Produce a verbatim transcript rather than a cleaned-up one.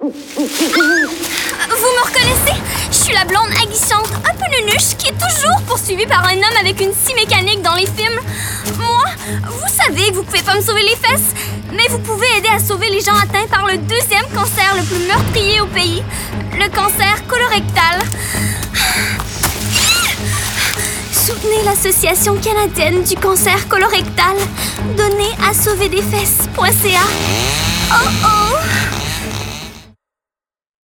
Vous me reconnaissez? Je suis la blonde aguichante, un peu nunuche, qui est toujours poursuivie par un homme avec une scie mécanique dans les films. Moi, vous savez que vous pouvez pas me sauver les fesses, mais vous pouvez aider à sauver les gens atteints par le deuxième cancer le plus meurtrier au pays, le cancer colorectal. Soutenez l'Association canadienne du cancer colorectal. Donnez à sauver des fesses point c a. Oh oh!